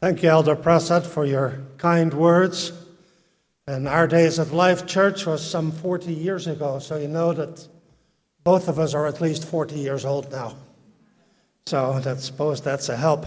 Thank you, Elder Prasad, for your kind words. And Our Days at Life Church was some 40 years ago, so you know that both of us are at least 40 years old now. So I suppose that's a help.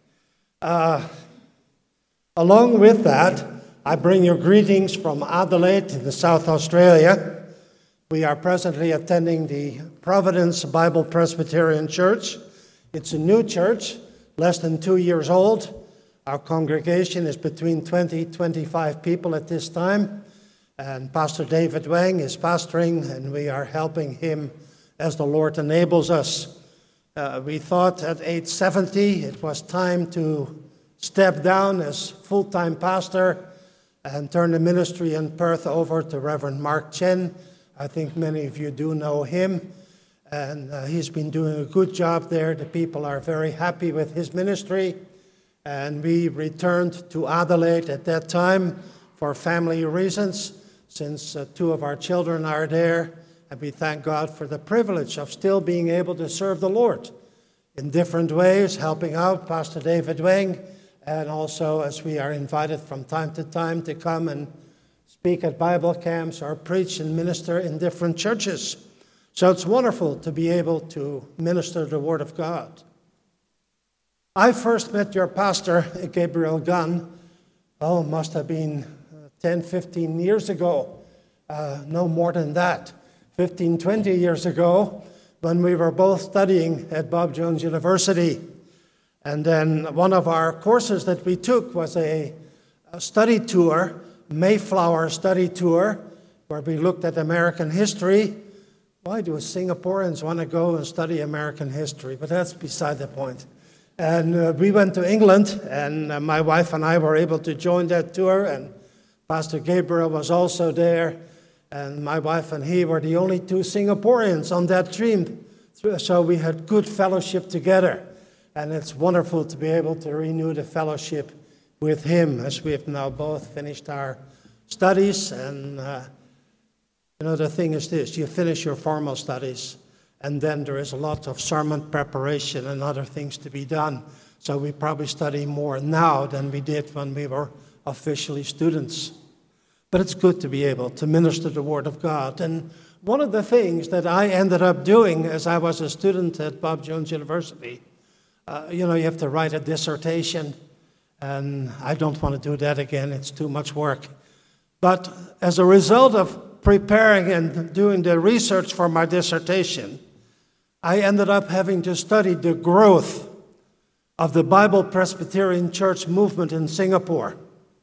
Along with that, I bring you greetings from Adelaide in South Australia. We are presently attending the Providence Bible Presbyterian Church. It's a new church, less than 2 years old. Our congregation is between 20 and 25 people at this time. And Pastor David Wang is pastoring, and we are helping him as the Lord enables us. We thought at age 70 it was time to step down as full-time pastor and turn the ministry in Perth over to Reverend Mark Chen. I think many of you do know him, and he's been doing a good job there. The people are very happy with his ministry, and we returned to Adelaide at that time for family reasons, since two of our children are there, and we thank God for the privilege of still being able to serve the Lord in different ways, helping out Pastor David Wang, and also as we are invited from time to time to come and speak at Bible camps or preach and minister in different churches. So it's wonderful to be able to minister the Word of God. I first met your pastor, Gabriel Gunn, must have been 10, 15 years ago. No more than that. 15, 20 years ago, when we were both studying at Bob Jones University. And then one of our courses that we took was a study tour, Mayflower study tour, where we looked at American history. Why do Singaporeans want to go and study American history? But that's beside the point. And we went to England, and my wife and I were able to join that tour, and Pastor Gabriel was also there, and my wife and he were the only two Singaporeans on that team. So we had good fellowship together. And it's wonderful to be able to renew the fellowship with him as we have now both finished our studies. And, the thing is this, you finish your formal studies, and then there is a lot of sermon preparation and other things to be done. So we probably study more now than we did when we were officially students. But it's good to be able to minister the Word of God. And one of the things that I ended up doing as I was a student at Bob Jones University, you have to write a dissertation, and I don't want to do that again. It's too much work. But as a result of preparing and doing the research for my dissertation, I ended up having to study the growth of the Bible Presbyterian Church movement in Singapore.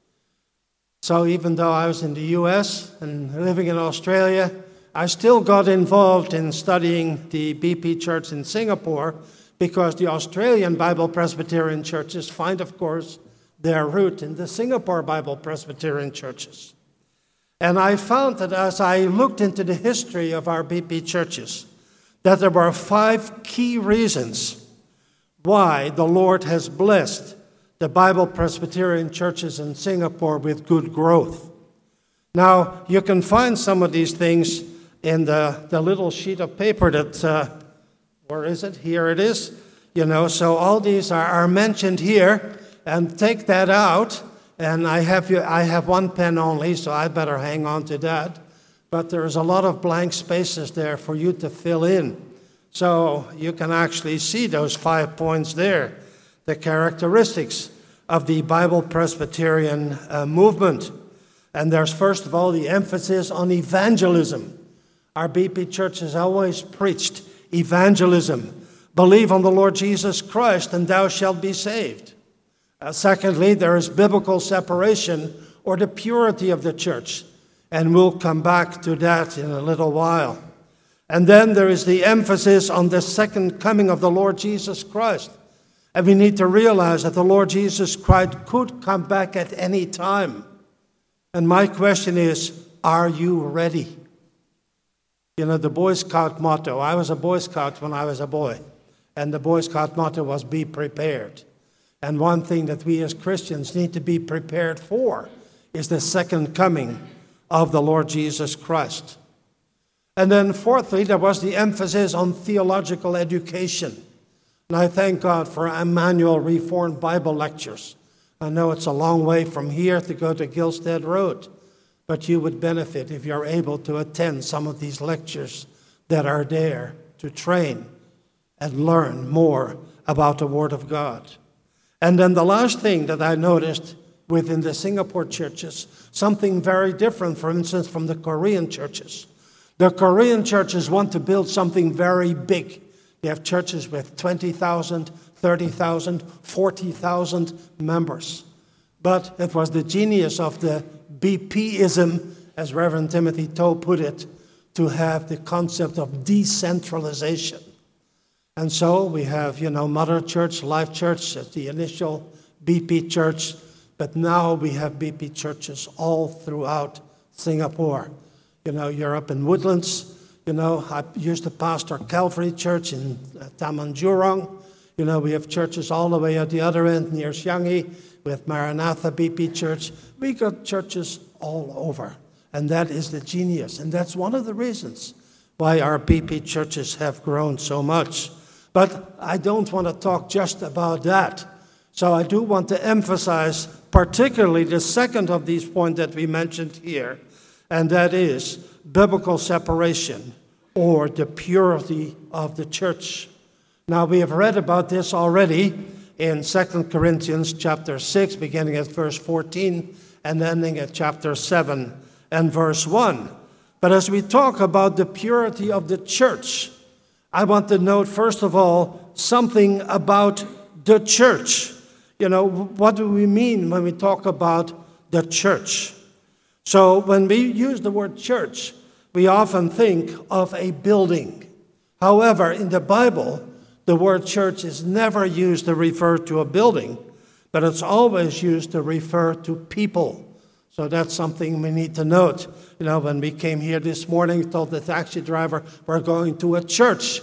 So even though I was in the U.S. and living in Australia, I still got involved in studying the BP Church in Singapore, because the Australian Bible Presbyterian churches find, of course, their root in the Singapore Bible Presbyterian churches. And I found that as I looked into the history of our BP churches, that there were 5 key reasons why the Lord has blessed the Bible Presbyterian churches in Singapore with good growth. Now, you can find some of these things in the little sheet of paper that... where is it? Here it is. So all these are mentioned here, and take that out. And I have one pen only, so I better hang on to that. But there's a lot of blank spaces there for you to fill in. So you can actually see those 5 points there, the characteristics of the Bible Presbyterian movement. And there's, first of all, the emphasis on evangelism. Our BP Church has always preached evangelism. Believe on the Lord Jesus Christ, and thou shalt be saved. Secondly, there is biblical separation, or the purity of the church. And we'll come back to that in a little while. And then there is the emphasis on the second coming of the Lord Jesus Christ. And we need to realize that the Lord Jesus Christ could come back at any time. And my question is, are you ready? The Boy Scout motto. I was a Boy Scout when I was a boy. And the Boy Scout motto was, be prepared. And one thing that we as Christians need to be prepared for is the second coming of the Lord Jesus Christ. And then fourthly, there was the emphasis on theological education. And I thank God for Emmanuel Reformed Bible Lectures. I know it's a long way from here to go to Gilstead Road, but you would benefit if you're able to attend some of these lectures that are there to train and learn more about the Word of God. And then the last thing that I noticed within the Singapore churches, something very different, for instance, from the Korean churches. The Korean churches want to build something very big. They have churches with 20,000, 30,000, 40,000 members. But it was the genius of the BPism, as Reverend Timothy Toe put it, to have the concept of decentralization. And so we have, Mother Church, Life Church, the initial BP church, but now we have BP churches all throughout Singapore. You're up in Woodlands. I used to pastor Calvary Church in Taman Jurong. We have churches all the way at the other end near Changi with Maranatha BP Church. We got churches all over. And that is the genius. And that's one of the reasons why our BP churches have grown so much. But I don't want to talk just about that. So I do want to emphasize particularly the second of these points that we mentioned here, and that is biblical separation or the purity of the church. Now, we have read about this already in 2 Corinthians chapter 6, beginning at verse 14 and ending at chapter 7 and verse 1. But as we talk about the purity of the church, I want to note, first of all, something about the church. What do we mean when we talk about the church? So when we use the word church, we often think of a building. However, in the Bible, the word church is never used to refer to a building, but it's always used to refer to people. So that's something we need to note. When we came here this morning, we told the taxi driver we're going to a church,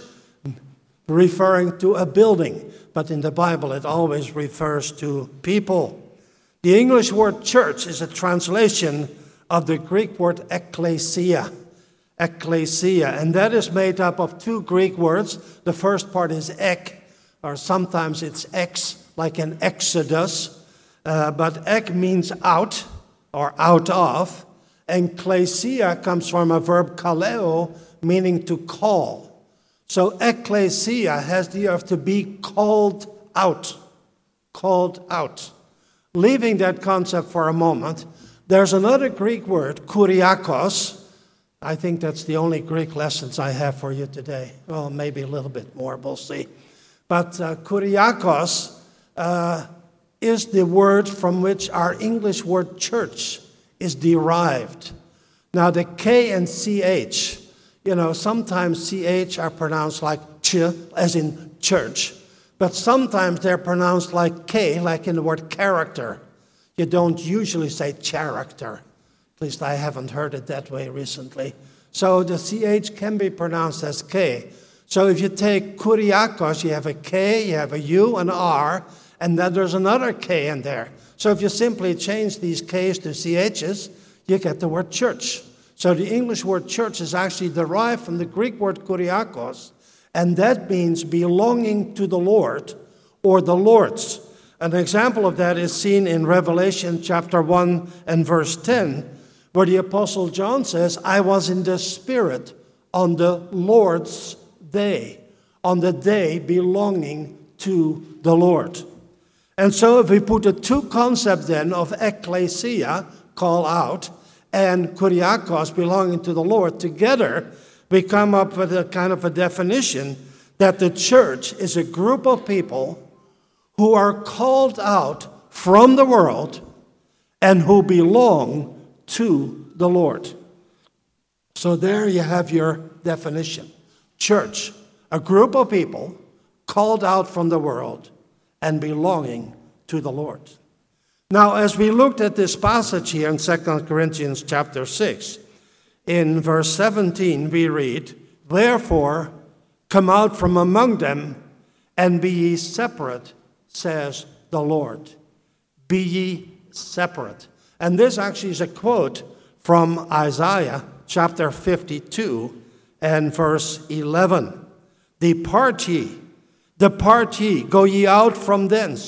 referring to a building. But in the Bible, it always refers to people. The English word church is a translation of the Greek word ekklesia. Ekklesia. And that is made up of two Greek words. The first part is ek, or sometimes it's ex, like in Exodus. But ek means out, or out of. And klesia comes from a verb kaleo, meaning to call. So ekklesia has the earth to be called out. Called out. Leaving that concept for a moment, there's another Greek word, kuriakos. I think that's the only Greek lessons I have for you today. Well, maybe a little bit more, we'll see. But kuriakos is the word from which our English word church is derived. Now, the K and CH, sometimes CH are pronounced like ch, as in church. But sometimes they're pronounced like K, like in the word character. You don't usually say character. At least I haven't heard it that way recently. So the CH can be pronounced as K. So if you take kuriakos, you have a K, you have a U, an R, and then there's another K in there. So if you simply change these Ks to CHs, you get the word church. So the English word church is actually derived from the Greek word kuriakos, and that means belonging to the Lord or the Lord's. An example of that is seen in Revelation chapter 1 and verse 10, where the Apostle John says, I was in the Spirit on the Lord's day, on the day belonging to the Lord. And so if we put the two concepts then of ekklesia, call out, and kuriakos, belonging to the Lord, together, we come up with a kind of a definition that the church is a group of people who are called out from the world and who belong to the Lord. So there you have your definition. Church, a group of people called out from the world and belonging to the Lord. Now, as we looked at this passage here in 2 Corinthians chapter 6, in verse 17 we read, Wherefore, come out from among them, and be ye separate, says the Lord. Be ye separate. And this actually is a quote from Isaiah chapter 52 and verse 11. Depart ye, go ye out from thence,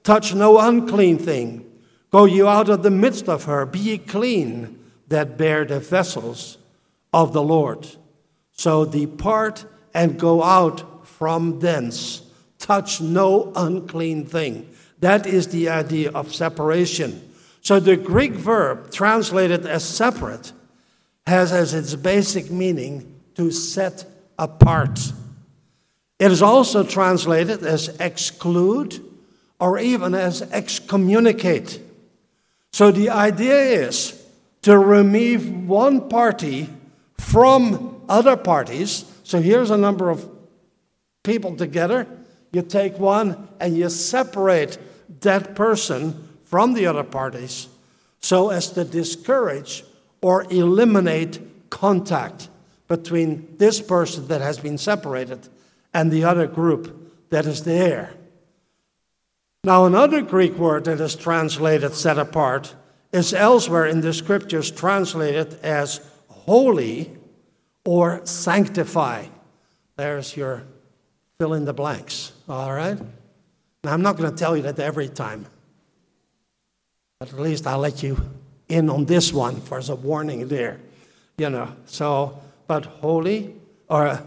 touch no unclean thing. Go you out of the midst of her, be ye clean that bear the vessels of the Lord. So depart and go out from thence. Touch no unclean thing. That is the idea of separation. So the Greek verb translated as separate has as its basic meaning to set apart. It is also translated as exclude or even as excommunicate. So the idea is to remove one party from other parties. So here's a number of people together. You take one and you separate that person from the other parties so as to discourage or eliminate contact between this person that has been separated and the other group that is there. Now, another Greek word that is translated set apart is elsewhere in the scriptures translated as holy or sanctify. There's your fill in the blanks, all right? Now, I'm not going to tell you that every time, but at least I'll let you in on this one for as a warning there, So, but holy or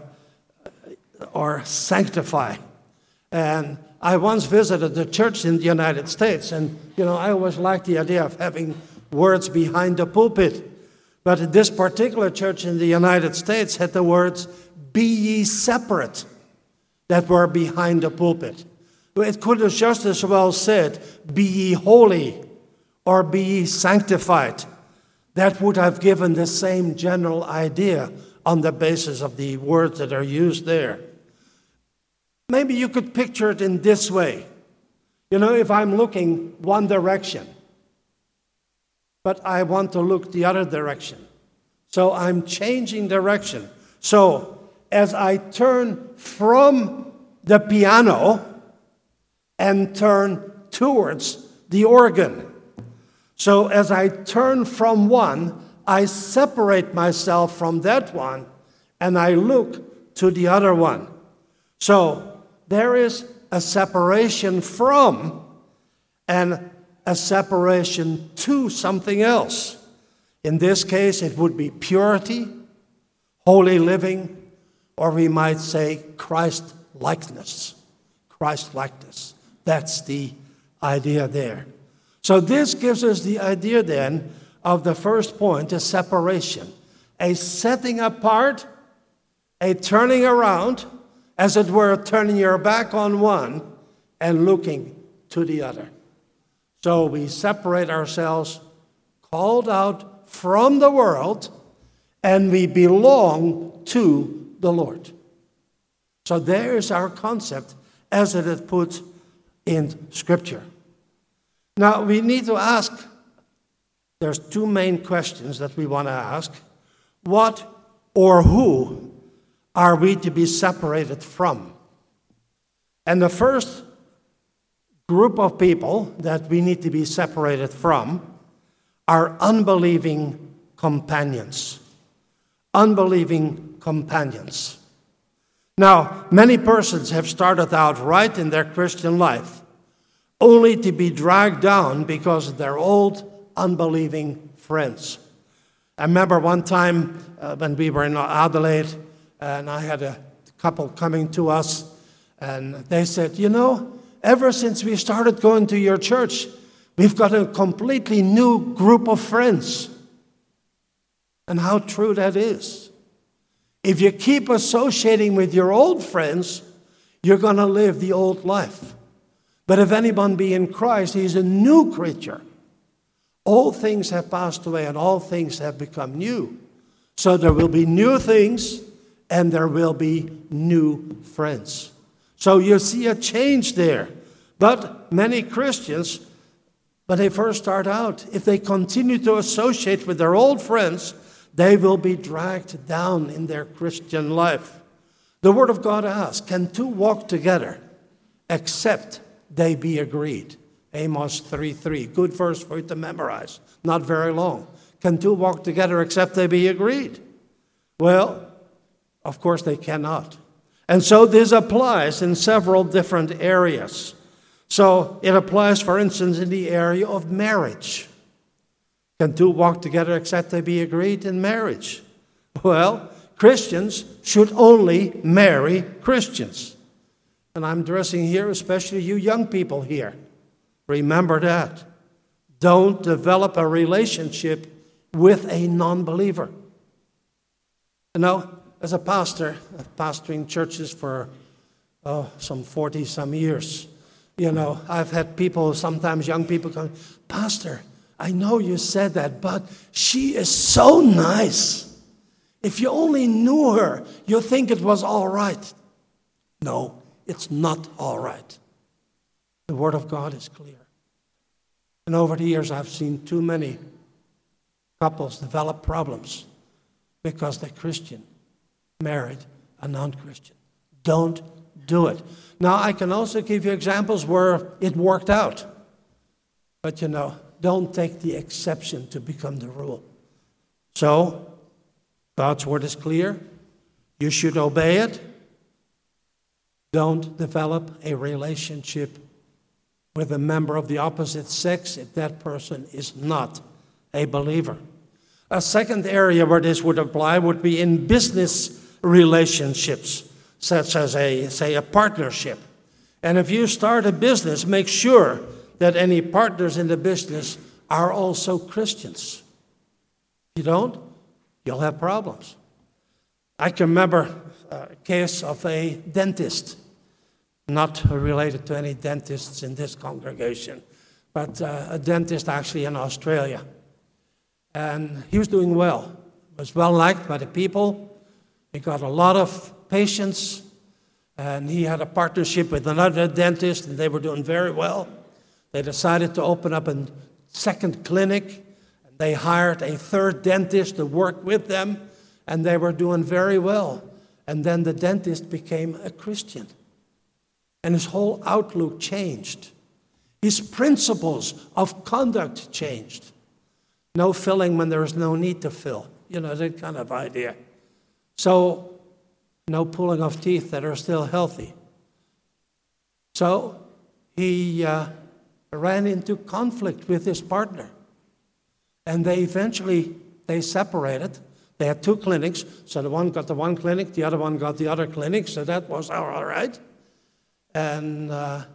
sanctify. And I once visited a church in the United States, and, I always liked the idea of having words behind the pulpit. But this particular church in the United States had the words, be ye separate, that were behind the pulpit. It could have just as well said, be ye holy, or be ye sanctified. That would have given the same general idea on the basis of the words that are used there. Maybe you could picture it in this way. If I'm looking one direction, but I want to look the other direction. So I'm changing direction. So as I turn from the piano and turn towards the organ. So as I turn from one, I separate myself from that one and I look to the other one. So there is a separation from and a separation to something else. In this case, it would be purity, holy living, or we might say Christ-likeness. Christ-likeness. That's the idea there. So this gives us the idea then of the first point, a separation. A setting apart, a turning around, as it were, turning your back on one and looking to the other. So we separate ourselves, called out from the world, and we belong to the Lord. So there is our concept as it is put in Scripture. Now we need to ask, there's two main questions that we want to ask. What or who are we to be separated from? And the first group of people that we need to be separated from are unbelieving companions. Unbelieving companions. Now, many persons have started out right in their Christian life, only to be dragged down because of their old unbelieving friends. I remember one time when we were in Adelaide, and I had a couple coming to us, and they said, ever since we started going to your church, we've got a completely new group of friends. And how true that is. If you keep associating with your old friends, you're going to live the old life. But if anyone be in Christ, he's a new creature. All things have passed away and all things have become new. So there will be new things and there will be new friends. So you see a change there. But many Christians, when they first start out, if they continue to associate with their old friends, they will be dragged down in their Christian life. The Word of God asks, can two walk together except they be agreed? Amos 3:3, good verse for you to memorize, not very long. Can two walk together except they be agreed? Well, of course they cannot. And so this applies in several different areas. So it applies, for instance, in the area of marriage. Can two walk together except they be agreed in marriage? Well, Christians should only marry Christians. And I'm addressing here especially you young people here. Remember that. Don't develop a relationship with a non-believer. You know, as a pastor, pastoring churches for some 40-some years, you know, I've had people, sometimes young people come, Pastor, I know you said that, but she is so nice. If you only knew her, you'll think it was all right. No, it's not all right. The Word of God is clear. And over the years, I've seen too many couples develop problems because the Christian married a non-Christian. Don't do it. Now, I can also give you examples where it worked out. But, you know, don't take the exception to become the rule. So, God's Word is clear. You should obey it. Don't develop a relationship with a member of the opposite sex if that person is not a believer. A second area where this would apply would be in business relationships, such as a partnership. And if you start a business, make sure that any partners in the business are also Christians. If you don't, you'll have problems. I can remember a case of a dentist, not related to any dentists in this congregation, but a dentist actually in Australia. And he was doing well. Was well liked by the people. He got a lot of patients. And he had a partnership with another dentist, and they were doing very well. They decided to open up a second clinic. And they hired a third dentist to work with them, and they were doing very well. And then the dentist became a Christian. And his whole outlook changed. His principles of conduct changed. No filling when there is no need to fill. You know, that kind of idea. So, no pulling of teeth that are still healthy. So, he ran into conflict with his partner. And they separated. They had two clinics. So the one got the one clinic, the other one got the other clinic. So that was all right. And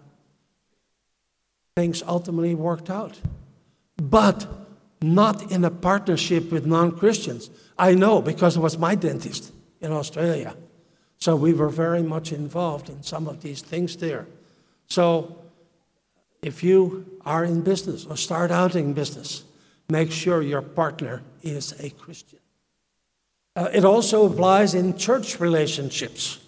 things ultimately worked out. But not in a partnership with non-Christians. I know, because it was my dentist in Australia. So we were very much involved in some of these things there. So if you are in business or start out in business, make sure your partner is a Christian. It also applies in church relationships.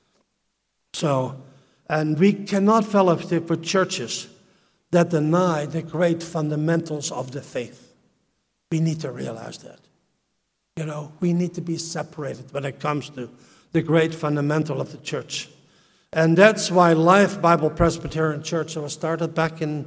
So, and we cannot fellowship with churches that deny the great fundamentals of the faith. We need to realize that. You know, we need to be separated when it comes to the great fundamental of the church. And that's why Life Bible Presbyterian Church was started back in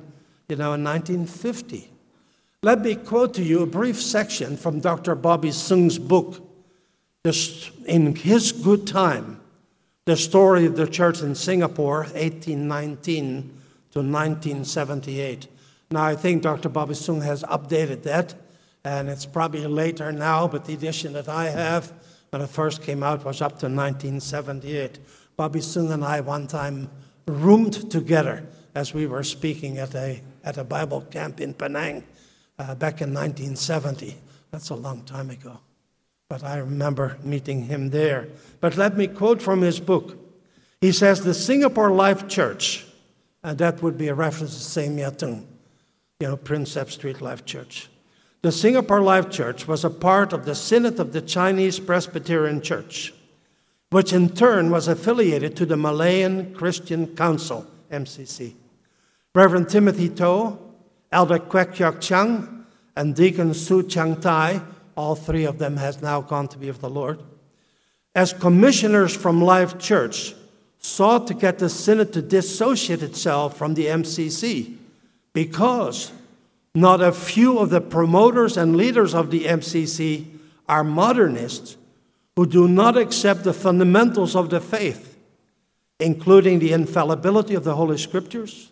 1950. Let me quote to you a brief section from Dr. Bobby Sung's book, just in his good time, the story of the church in Singapore, 1819 to 1978. Now, I think Dr. Bobby Sung has updated that, and it's probably later now, but the edition that I have, when it first came out, was up to 1978. Bobby Sung and I one time roomed together as we were speaking at a Bible camp in Penang back in 1970. That's a long time ago. But I remember meeting him there. But let me quote from his book. He says, the Singapore Life Church, and that would be a reference to Same Yatung, Prinsep Street Life Church. The Singapore Life Church was a part of the Synod of the Chinese Presbyterian Church, which in turn was affiliated to the Malayan Christian Council, MCC. Reverend Timothy To, Elder Kwek Yok Chang, and Deacon Su Chang Tai, all three of them has now gone to be with the Lord, as commissioners from Life Church, sought to get the Synod to dissociate itself from the MCC because not a few of the promoters and leaders of the MCC are modernists who do not accept the fundamentals of the faith, including the infallibility of the Holy Scriptures,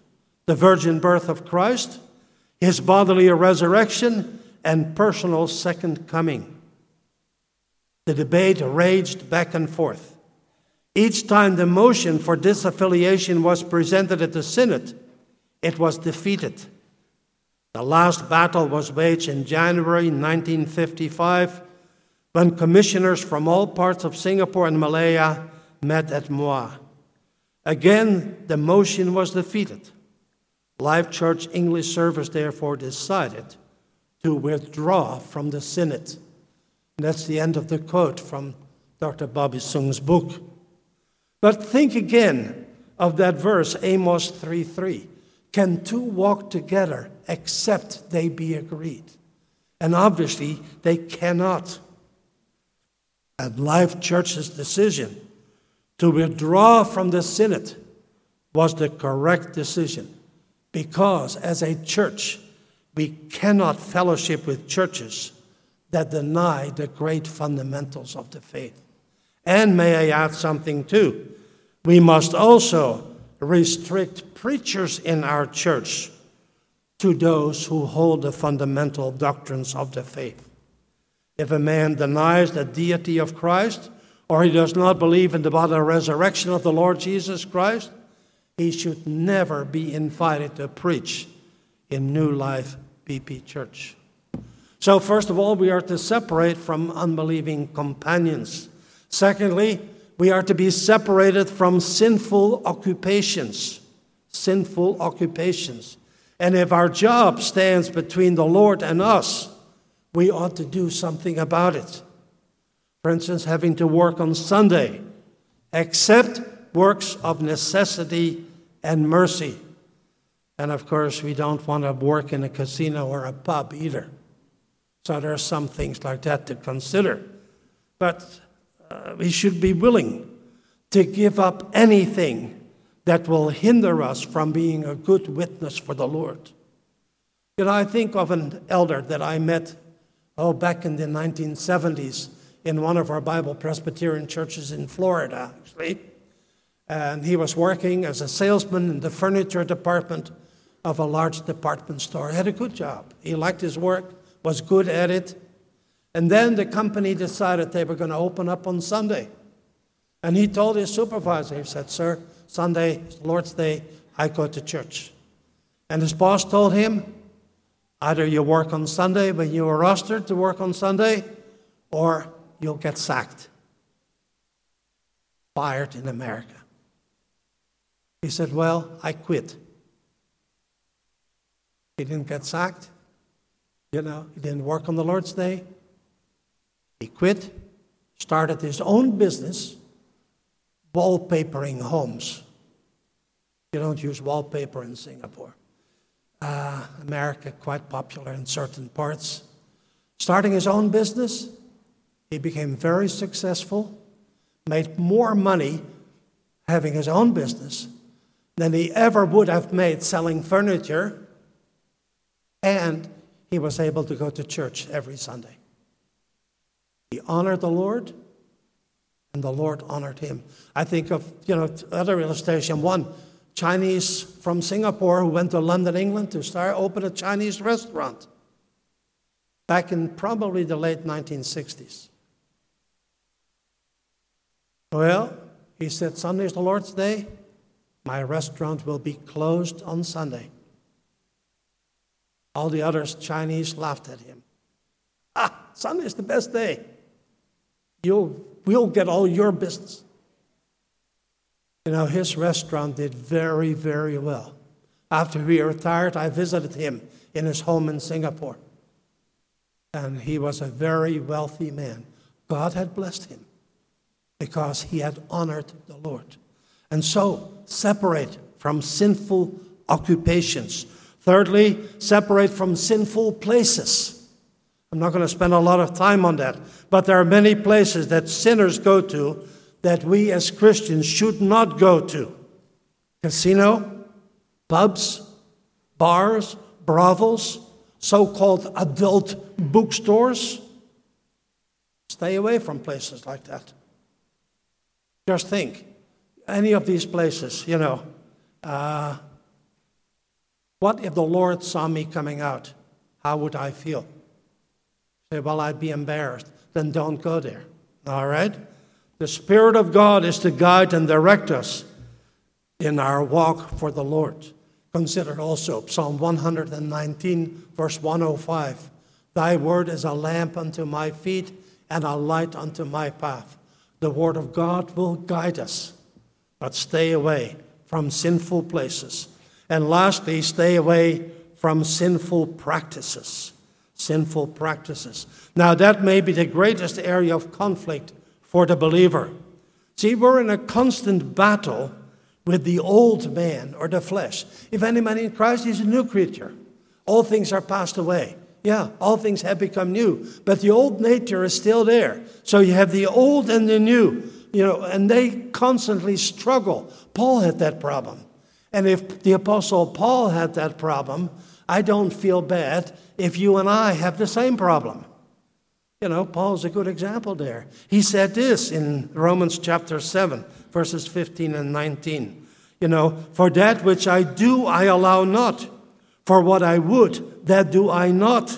the virgin birth of Christ, his bodily resurrection, and personal second coming. The debate raged back and forth. Each time the motion for disaffiliation was presented at the Synod, it was defeated. The last battle was waged in January 1955 when commissioners from all parts of Singapore and Malaya met at Muar. Again, the motion was defeated. Life Church English Service therefore decided to withdraw from the Synod. And that's the end of the quote from Dr. Bobby Sung's book. But think again of that verse, Amos 3:3. Can two walk together except they be agreed? And obviously, they cannot. And Life Church's decision to withdraw from the Synod was the correct decision, because as a church, we cannot fellowship with churches that deny the great fundamentals of the faith. And may I add something too? We must also restrict preachers in our church to those who hold the fundamental doctrines of the faith. If a man denies the deity of Christ, or he does not believe in the bodily resurrection of the Lord Jesus Christ, he should never be invited to preach in New Life BP Church. So first of all, we are to separate from unbelieving companions. Secondly, we are to be separated from sinful occupations. Sinful occupations. And if our job stands between the Lord and us, we ought to do something about it. For instance, having to work on Sunday, except works of necessity and mercy. And of course, we don't want to work in a casino or a pub either. So there are some things like that to consider. But we should be willing to give up anything that will hinder us from being a good witness for the Lord. You know, I think of an elder that I met back in the 1970s in one of our Bible Presbyterian churches in Florida, actually. And he was working as a salesman in the furniture department of a large department store. He had a good job. He liked his work, was good at it. And then the company decided they were going to open up on Sunday. And he told his supervisor, he said, "Sir, Sunday is the Lord's Day, I go to church." And his boss told him, either you work on Sunday when you are rostered to work on Sunday, or you'll get sacked. Fired in America. He said, "Well, I quit." He didn't get sacked. You know, he didn't work on the Lord's Day. He quit, started his own business, wallpapering homes. You don't use wallpaper in Singapore. America, quite popular in certain parts. Starting his own business, he became very successful, made more money having his own business than he ever would have made selling furniture, and he was able to go to church every Sunday. He honored the Lord, and the Lord honored him. I think of, other illustration. One Chinese from Singapore who went to London, England to open a Chinese restaurant back in probably the late 1960s. Well, he said, "Sunday is the Lord's Day. My restaurant will be closed on Sunday." All the other Chinese laughed at him. Sunday is the best day. We'll get all your business. You know, his restaurant did very, very well. After he retired, I visited him in his home in Singapore. And he was a very wealthy man. God had blessed him because he had honored the Lord. And so, separate from sinful occupations. Thirdly, separate from sinful places. I'm not going to spend a lot of time on that, but there are many places that sinners go to that we as Christians should not go to. Casino, pubs, bars, brothels, so-called adult bookstores. Stay away from places like that. Just think, any of these places, What if the Lord saw me coming out? How would I feel? Say, well, I'd be embarrassed. Then don't go there. All right? The Spirit of God is to guide and direct us in our walk for the Lord. Consider also Psalm 119, verse 105. Thy word is a lamp unto my feet and a light unto my path. The word of God will guide us, but stay away from sinful places. And lastly, stay away from sinful practices. Sinful practices. Now, that may be the greatest area of conflict for the believer. See, we're in a constant battle with the old man or the flesh. If any man in Christ is a new creature, all things are passed away. Yeah, all things have become new, but the old nature is still there. So you have the old and the new, and they constantly struggle. Paul had that problem. And if the Apostle Paul had that problem, I don't feel bad if you and I have the same problem. Paul's a good example there. He said this in Romans chapter 7, verses 15 and 19. For that which I do, I allow not. For what I would, that do I not.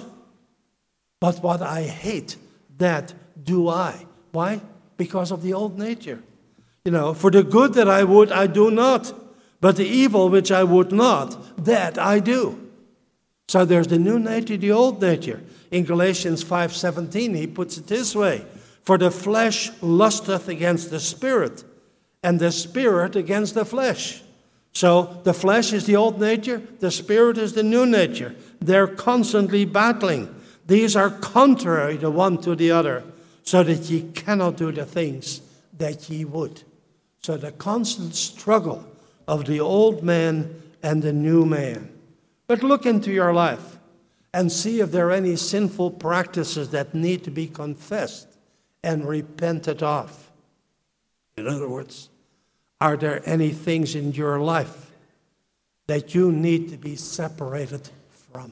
But what I hate, that do I. Why? Because of the old nature. For the good that I would, I do not. But the evil which I would not, that I do. So there's the new nature, the old nature. In Galatians 5:17, he puts it this way. For the flesh lusteth against the spirit, and the spirit against the flesh. So the flesh is the old nature, the spirit is the new nature. They're constantly battling. These are contrary the one to the other, so that ye cannot do the things that ye would. So the constant struggle of the old man and the new man. But look into your life and see if there are any sinful practices that need to be confessed and repented of. In other words, are there any things in your life that you need to be separated from?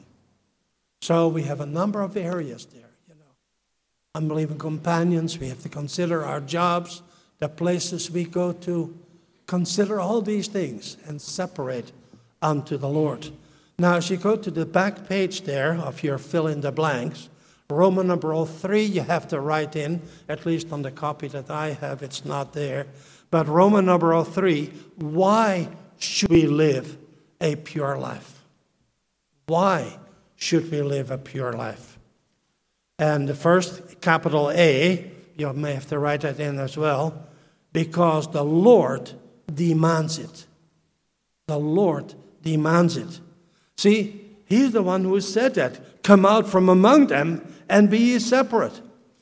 So we have a number of areas there. Unbelieving companions, we have to consider our jobs, the places we go to. Consider all these things and separate unto the Lord. Now, as you go to the back page there of your fill in the blanks, Roman number 3, you have to write in, at least on the copy that I have, it's not there. But Roman number 3, why should we live a pure life? Why should we live a pure life? And the first, capital A, you may have to write that in as well, because the Lord demands it. The Lord demands it. See, he's the one who said that. Come out from among them and be ye separate.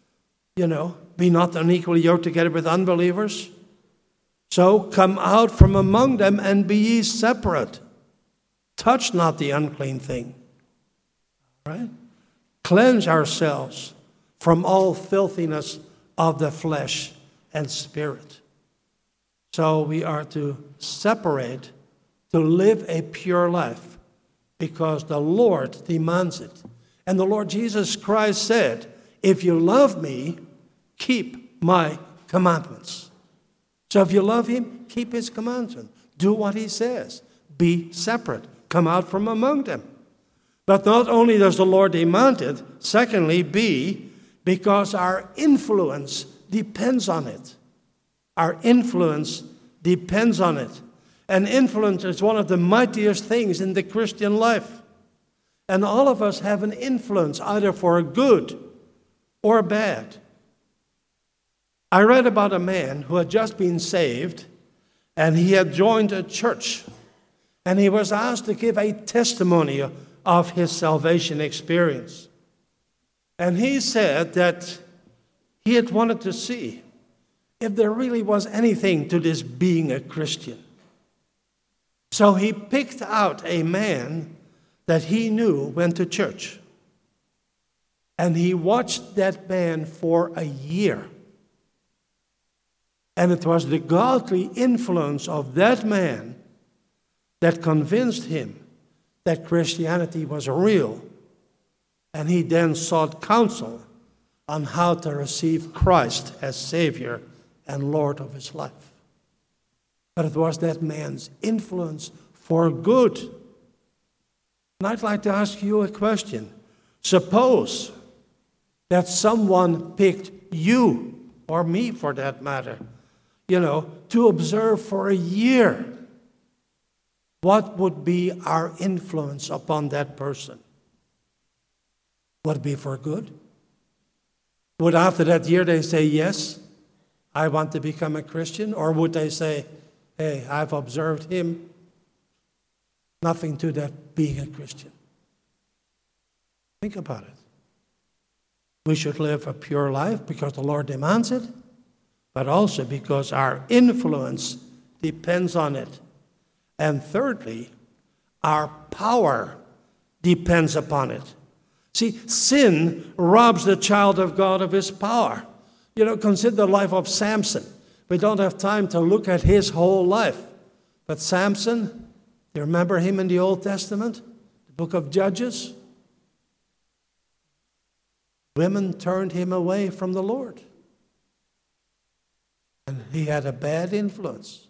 Be not unequally yoked together with unbelievers. So come out from among them and be ye separate. Touch not the unclean thing. Right? Cleanse ourselves from all filthiness of the flesh and spirit. So we are to separate, to live a pure life, because the Lord demands it. And the Lord Jesus Christ said, if you love me, keep my commandments. So if you love him, keep his commandments. Do what he says. Be separate. Come out from among them. But not only does the Lord demand it, secondly, because our influence depends on it. Our influence depends on it. And influence is one of the mightiest things in the Christian life. And all of us have an influence, either for good or bad. I read about a man who had just been saved, and he had joined a church. And he was asked to give a testimony of his salvation experience. And he said that he had wanted to see if there really was anything to this being a Christian. So he picked out a man that he knew went to church. And he watched that man for a year. And it was the godly influence of that man that convinced him that Christianity was real. And he then sought counsel on how to receive Christ as Savior and Lord of his life. But it was that man's influence for good. And I'd like to ask you a question. Suppose that someone picked you, or me for that matter, to observe for a year. What would be our influence upon that person? Would it be for good? Would after that year they say, yes, I want to become a Christian? Or would they say, hey, I've observed him, nothing to that being a Christian? Think about it. We should live a pure life because the Lord demands it, but also because our influence depends on it. And thirdly, our power depends upon it. See, sin robs the child of God of his power. Consider the life of Samson. We don't have time to look at his whole life. But Samson, do you remember him in the Old Testament? The book of Judges? Women turned him away from the Lord. And he had a bad influence.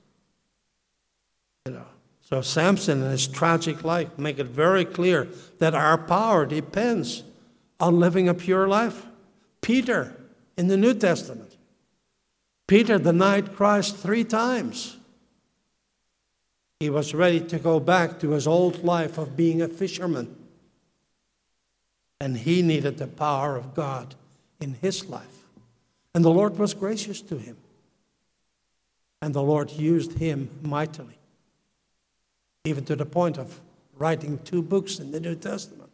So Samson and his tragic life make it very clear that our power depends on living a pure life. Peter in the New Testament. Peter denied Christ 3 times. He was ready to go back to his old life of being a fisherman. And he needed the power of God in his life. And the Lord was gracious to him. And the Lord used him mightily. Even to the point of writing 2 books in the New Testament.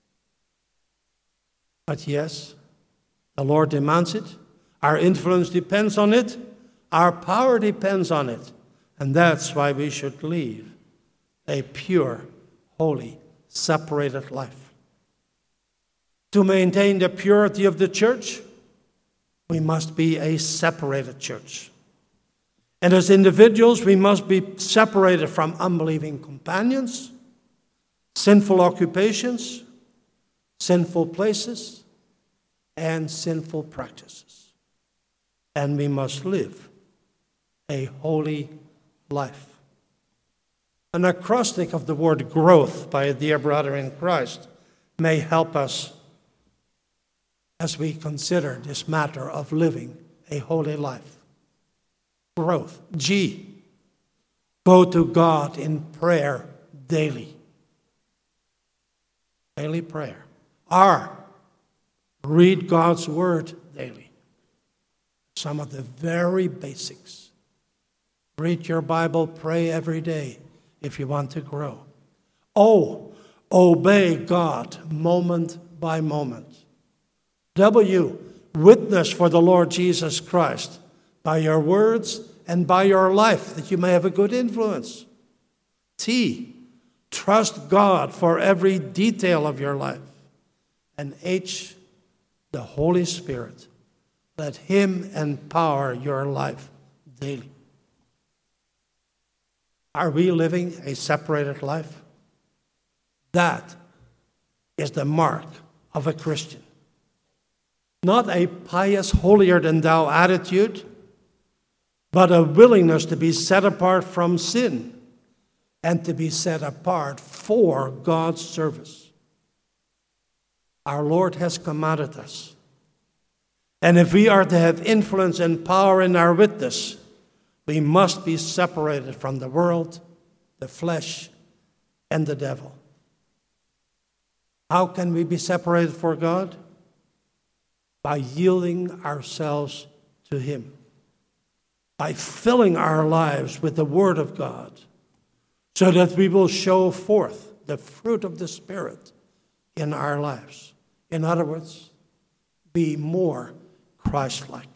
But yes, the Lord demands it. Our influence depends on it. Our power depends on it. And that's why we should live a pure, holy, separated life. To maintain the purity of the church, we must be a separated church. And as individuals, we must be separated from unbelieving companions, sinful occupations, sinful places, and sinful practices. And we must live a holy life. An acrostic of the word growth by a dear brother in Christ may help us as we consider this matter of living a holy life. Growth. G, go to God in prayer daily. Daily prayer. R, read God's word daily. Some of the very basics. Read your Bible, pray every day if you want to grow. O, obey God moment by moment. W, witness for the Lord Jesus Christ by your words and by your life, that you may have a good influence. T, trust God for every detail of your life. And H, the Holy Spirit. Let Him empower your life daily. Are we living a separated life? That is the mark of a Christian. Not a pious, holier-than-thou attitude, but a willingness to be set apart from sin and to be set apart for God's service. Our Lord has commanded us. And if we are to have influence and power in our witness, we must be separated from the world, the flesh, and the devil. How can we be separated for God? By yielding ourselves to Him. By filling our lives with the Word of God, so that we will show forth the fruit of the Spirit in our lives. In other words, be more Christ-like.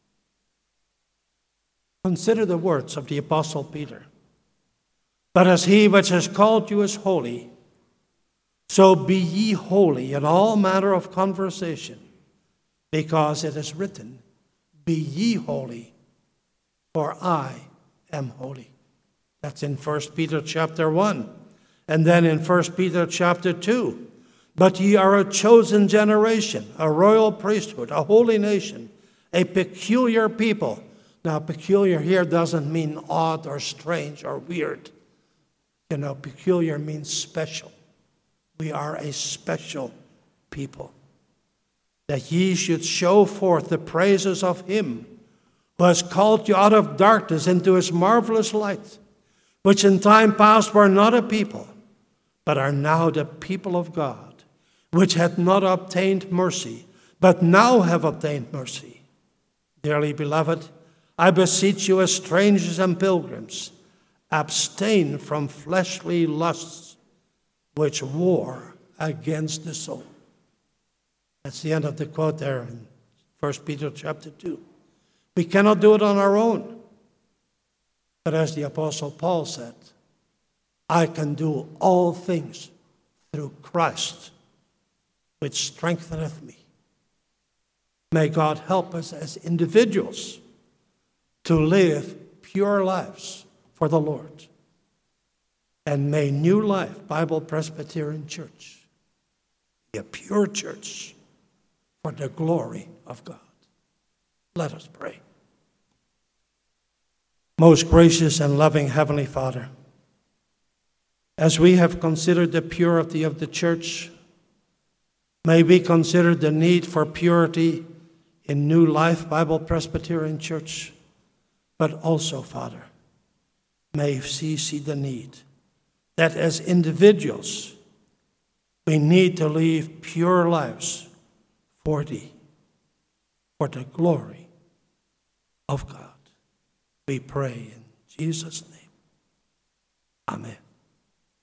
Consider the words of the Apostle Peter. But as He which has called you is holy, so be ye holy in all manner of conversation, because it is written, be ye holy, for I am holy. That's in 1 Peter chapter 1. And then in 1 Peter chapter 2. But ye are a chosen generation, a royal priesthood, a holy nation, a peculiar people. Now, peculiar here doesn't mean odd or strange or weird. Peculiar means special. We are a special people, that ye should show forth the praises of him who has called you out of darkness into his marvelous light, which in time past were not a people, but are now the people of God, which had not obtained mercy, but now have obtained mercy. Dearly beloved, I beseech you as strangers and pilgrims, abstain from fleshly lusts which war against the soul. That's the end of the quote there in 1 Peter chapter 2. We cannot do it on our own. But as the Apostle Paul said, I can do all things through Christ, which strengtheneth me. May God help us as individuals to live pure lives for the Lord. And may New Life Bible Presbyterian Church be a pure church for the glory of God. Let us pray. Most gracious and loving Heavenly Father, as we have considered the purity of the church, may we consider the need for purity in New Life Bible Presbyterian Church, but also, Father, may we see the need that as individuals we need to live pure lives for Thee, for the glory of God. We pray in Jesus' name. Amen.